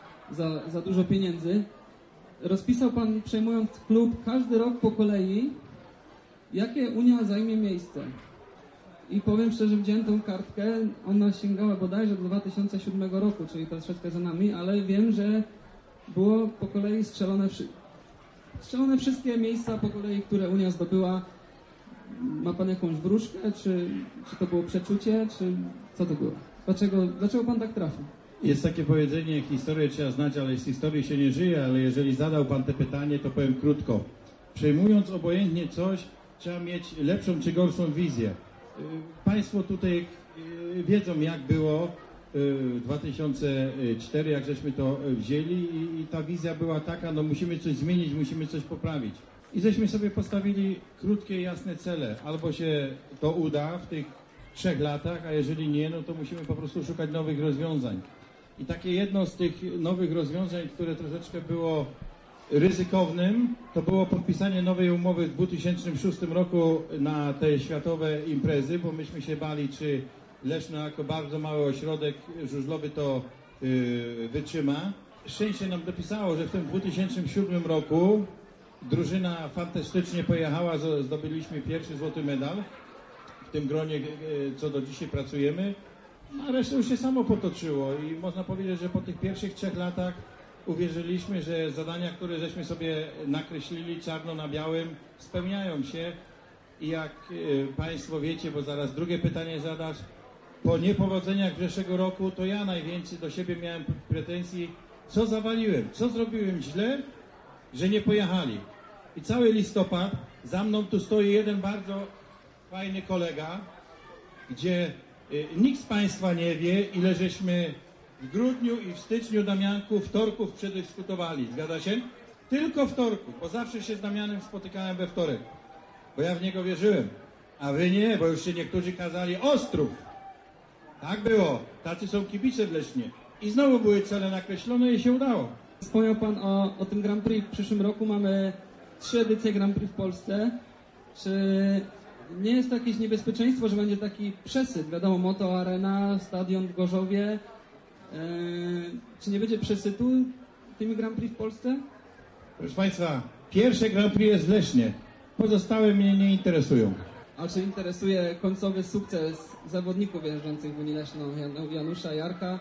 za dużo pieniędzy. Rozpisał pan, przejmując klub, każdy rok po kolei, jakie Unia zajmie miejsce. I powiem szczerze, widziałem tą kartkę, ona sięgała bodajże do 2007 roku, czyli troszeczkę za nami, ale wiem, że było po kolei strzelone wszystkie miejsca po kolei, które Unia zdobyła. Ma pan jakąś wróżkę, czy to było przeczucie, czy co to było? Dlaczego pan tak trafił? Jest takie powiedzenie, historię trzeba znać, ale z historii się nie żyje, ale jeżeli zadał pan te pytanie, to powiem krótko. Przejmując obojętnie coś, trzeba mieć lepszą czy gorszą wizję. Państwo tutaj wiedzą, jak było w 2004, jak żeśmy to wzięli i ta wizja była taka, no musimy coś zmienić, musimy coś poprawić. I żeśmy sobie postawili krótkie, jasne cele. Albo się to uda w tych 3 latach, a jeżeli nie, no to musimy po prostu szukać nowych rozwiązań. I takie jedno z tych nowych rozwiązań, które troszeczkę było ryzykownym, to było podpisanie nowej umowy w 2006 roku na te światowe imprezy, bo myśmy się bali, czy Leszno jako bardzo mały ośrodek żużlowy to wytrzyma. Szczęście nam dopisało, że w tym 2007 roku drużyna fantastycznie pojechała, zdobyliśmy pierwszy złoty medal w tym gronie, co do dzisiaj pracujemy, a resztę już się samo potoczyło i można powiedzieć, że po tych pierwszych 3 latach uwierzyliśmy, że zadania, które żeśmy sobie nakreślili czarno na białym, spełniają się i jak Państwo wiecie, bo zaraz drugie pytanie zadasz, po niepowodzeniach zeszłego roku to ja najwięcej do siebie miałem pretensji, co zawaliłem, co zrobiłem źle, że nie pojechali. I cały listopad, za mną tu stoi jeden bardzo fajny kolega, gdzie nikt z Państwa nie wie, ile żeśmy w grudniu i w styczniu, Damianku, wtorków przedyskutowali. Zgadza się? Tylko wtorku, bo zawsze się z Damianem spotykałem we wtorek, bo ja w niego wierzyłem. A wy nie, bo już się niektórzy kazali Ostrów. Tak było. Tacy są kibice w Lesznie. I znowu były cele nakreślone i się udało. Wspomniał pan o tym Grand Prix. W przyszłym roku mamy 3 edycje Grand Prix w Polsce. Czy nie jest to jakieś niebezpieczeństwo, że będzie taki przesyt? Wiadomo, Moto Arena, stadion w Gorzowie. Czy nie będzie przesytu tymi Grand Prix w Polsce? Proszę Państwa, pierwsze Grand Prix jest w Lesznie. Pozostałe mnie nie interesują. A czy interesuje końcowy sukces zawodników jeżdżących w Unii Leszno, Janusza, Jarka?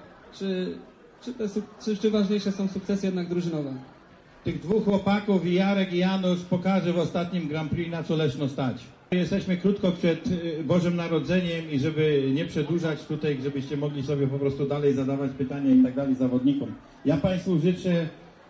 Czy ważniejsze są sukcesy jednak drużynowe? Tych 2 chłopaków, i Jarek i Janusz, pokażę w ostatnim Grand Prix, na co Leszno stać. Jesteśmy krótko przed Bożym Narodzeniem i żeby nie przedłużać tutaj, żebyście mogli sobie po prostu dalej zadawać pytania i tak dalej zawodnikom. Ja Państwu życzę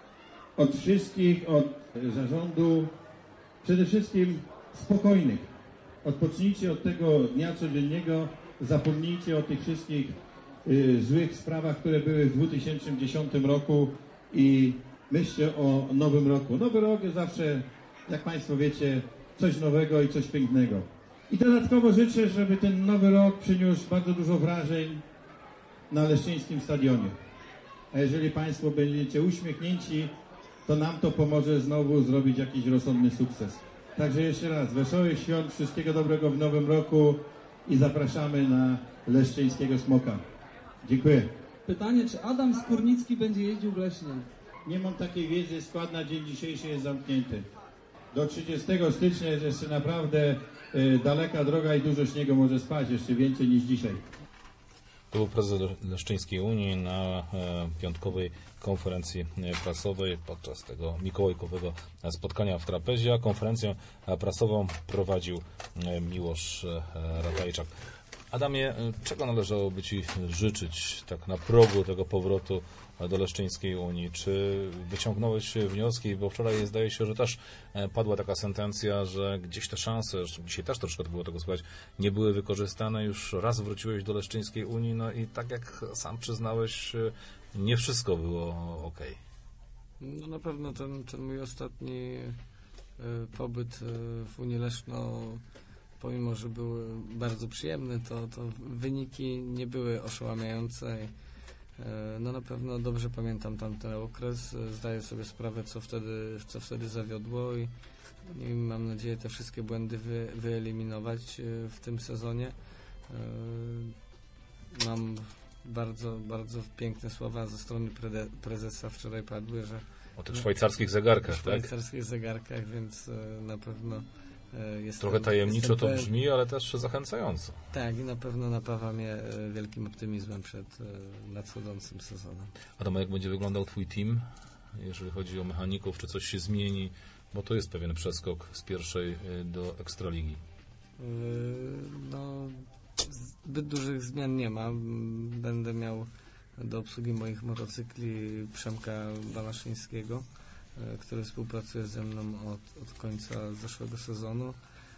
od wszystkich, od zarządu, przede wszystkim spokojnych. Odpocznijcie od tego dnia codziennego, zapomnijcie o tych wszystkich złych sprawach, które były w 2010 roku i myślcie o nowym roku. Nowy rok zawsze, jak Państwo wiecie, coś nowego i coś pięknego. I dodatkowo życzę, żeby ten nowy rok przyniósł bardzo dużo wrażeń na Leszczyńskim Stadionie. A jeżeli Państwo będziecie uśmiechnięci, to nam to pomoże znowu zrobić jakiś rozsądny sukces. Także jeszcze raz, wesołych świąt, wszystkiego dobrego w nowym roku i zapraszamy na Leszczyńskiego Smoka. Dziękuję. Pytanie, czy Adam Skórnicki będzie jeździł w Lesznie? Nie mam takiej wiedzy, skład na dzień dzisiejszy jest zamknięty. Do 30 stycznia jest jeszcze naprawdę daleka droga i dużo śniegu może spać, jeszcze więcej niż dzisiaj. To był prezes Leszczyńskiej Unii na piątkowej konferencji prasowej podczas tego mikołajkowego spotkania w Trapezie, a konferencję prasową prowadził Miłosz Ratajczak. Adamie, czego należałoby Ci życzyć tak na progu tego powrotu do Leszczyńskiej Unii? Czy wyciągnąłeś wnioski? Bo wczoraj zdaje się, że też padła taka sentencja, że gdzieś te szanse, dzisiaj też troszkę było tego słychać, nie były wykorzystane. Już raz wróciłeś do Leszczyńskiej Unii, no i tak jak sam przyznałeś, nie wszystko było ok. No na pewno ten mój ostatni pobyt w Unii Leszno, pomimo że był bardzo przyjemny, to wyniki nie były oszałamiające. No na pewno dobrze pamiętam tamten okres, zdaję sobie sprawę, co wtedy zawiodło i mam nadzieję te wszystkie błędy wyeliminować w tym sezonie. Mam bardzo, bardzo piękne słowa ze strony prezesa wczoraj padły, że o tych szwajcarskich zegarkach, tak? O szwajcarskich zegarkach, więc na pewno trochę tajemniczo to brzmi, ale też zachęcająco. Tak, i na pewno napawa mnie wielkim optymizmem przed nadchodzącym sezonem. Adam, jak będzie wyglądał Twój team, jeżeli chodzi o mechaników, czy coś się zmieni? Bo to jest pewien przeskok z pierwszej do Ekstraligi. No, zbyt dużych zmian nie ma. Będę miał do obsługi moich motocykli Przemka Balaszyńskiego, który współpracuje ze mną od końca zeszłego sezonu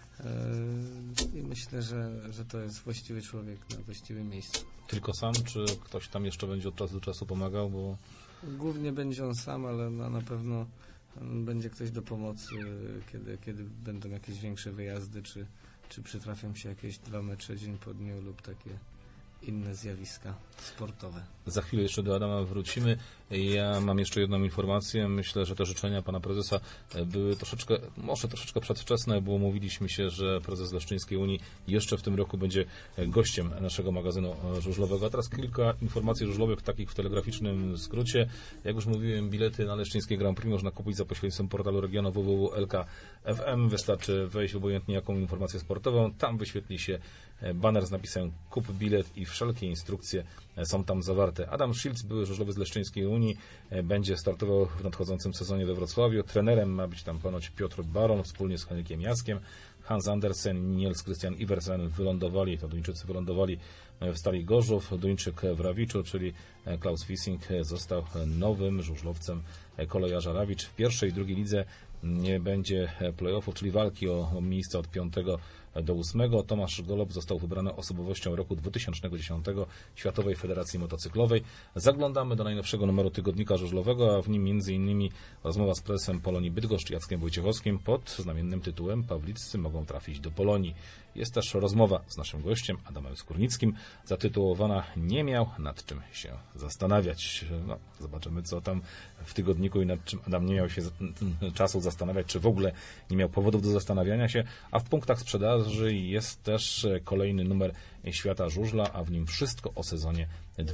i myślę, że to jest właściwy człowiek na właściwym miejscu. Tylko sam, czy ktoś tam jeszcze będzie od czasu do czasu pomagał? Bo głównie będzie on sam, ale na pewno będzie ktoś do pomocy, kiedy będą jakieś większe wyjazdy, czy przytrafią się jakieś 2 mecze dzień po dniu lub takie inne zjawiska sportowe. Za chwilę jeszcze do Adama wrócimy. Ja mam jeszcze jedną informację. Myślę, że te życzenia pana prezesa były może troszeczkę przedwczesne, bo umówiliśmy się, że prezes Leszczyńskiej Unii jeszcze w tym roku będzie gościem naszego magazynu żużlowego. A teraz kilka informacji żużlowych, takich w telegraficznym skrócie. Jak już mówiłem, bilety na Leszczyńskie Grand Prix można kupić za pośrednictwem portalu regionu www.lk.fm. Wystarczy wejść obojętnie jaką informację sportową. Tam wyświetli się baner z napisem kup bilet i wszelkie instrukcje są tam zawarte. Adam Szilc, były żużlowiec z Leszczyńskiej Unii, będzie startował w nadchodzącym sezonie we Wrocławiu. Trenerem ma być tam ponoć Piotr Baron wspólnie z Henrykiem Jaskiem. Hans Andersen, Niels Christian Iversen Duńczycy wylądowali w Stali Gorzów. Duńczyk w Rawiczu, czyli Klaus Wissing, został nowym żużlowcem kolejarza Rawicz. W pierwszej i drugiej lidze nie będzie play-offów, czyli walki o miejsca od 5 do 8. Tomasz Golob został wybrany osobowością roku 2010 Światowej Federacji Motocyklowej. Zaglądamy do najnowszego numeru tygodnika żużlowego, a w nim m.in. rozmowa z prezesem Polonii Bydgoszcz Jackiem Wojciechowskim pod znamiennym tytułem Pawliccy mogą trafić do Polonii. Jest też rozmowa z naszym gościem Adamem Skórnickim, zatytułowana Nie miał nad czym się zastanawiać. No, zobaczymy, co tam w tygodniku i nad czym Adam nie miał się czasu zastanawiać, czy w ogóle nie miał powodów do zastanawiania się. A w punktach sprzedaży jest też kolejny numer Świata Żużla, a w nim wszystko o sezonie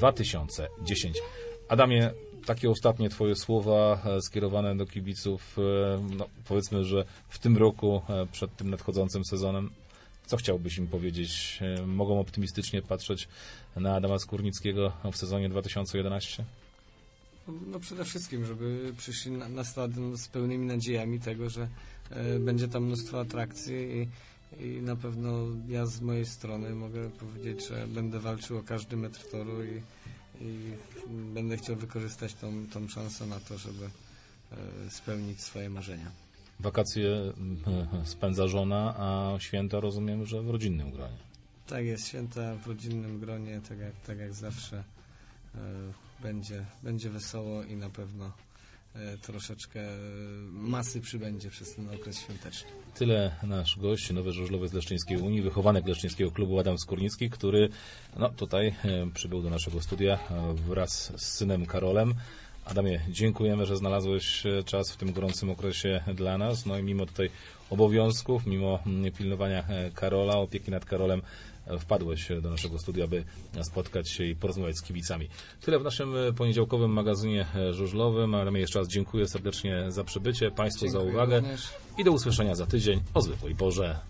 2010. Adamie, takie ostatnie Twoje słowa skierowane do kibiców, no, powiedzmy, że w tym roku, przed tym nadchodzącym sezonem, co chciałbyś im powiedzieć? Mogą optymistycznie patrzeć na Adama Skórnickiego w sezonie 2011? No przede wszystkim, żeby przyszli na stadion z pełnymi nadziejami tego, że będzie tam mnóstwo atrakcji i na pewno ja z mojej strony mogę powiedzieć, że będę walczył o każdy metr toru i będę chciał wykorzystać tą szansę na to, żeby spełnić swoje marzenia. Wakacje spędza żona, a święta rozumiem, że w rodzinnym gronie. Tak jest, święta w rodzinnym gronie, tak jak zawsze. Będzie wesoło i na pewno troszeczkę masy przybędzie przez ten okres świąteczny. Tyle nasz gość, nowy żużlowy z Leszczyńskiej Unii, wychowanek Leszczyńskiego Klubu Adam Skórnicki, który tutaj przybył do naszego studia wraz z synem Karolem. Adamie, dziękujemy, że znalazłeś czas w tym gorącym okresie dla nas. No i mimo tutaj obowiązków, mimo pilnowania Karola, opieki nad Karolem, wpadłeś do naszego studia, by spotkać się i porozmawiać z kibicami. Tyle w naszym poniedziałkowym magazynie żużlowym. Adamie, jeszcze raz dziękuję serdecznie za przybycie, Państwu za uwagę i do usłyszenia za tydzień o zwykłej porze.